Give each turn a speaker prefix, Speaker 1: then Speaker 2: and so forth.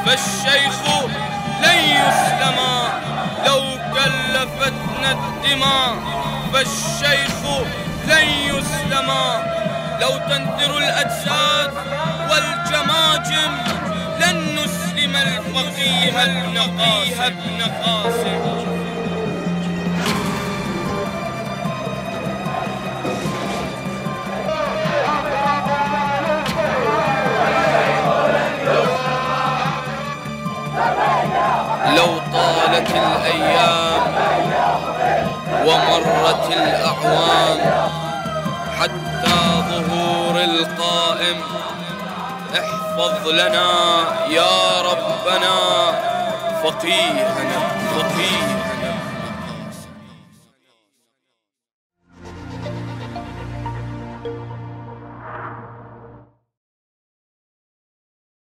Speaker 1: فالشيخ لن يسلم لو كلفتنا الدماء، فالشيخ لن يسلم لو تنثر الأجساد والجماجم، لن نسلم الفقيه ابن قاسم. لو طالت الأيام ومرت الأعوام حتى ظهور القائم، احفظ لنا يا ربنا فقيهنا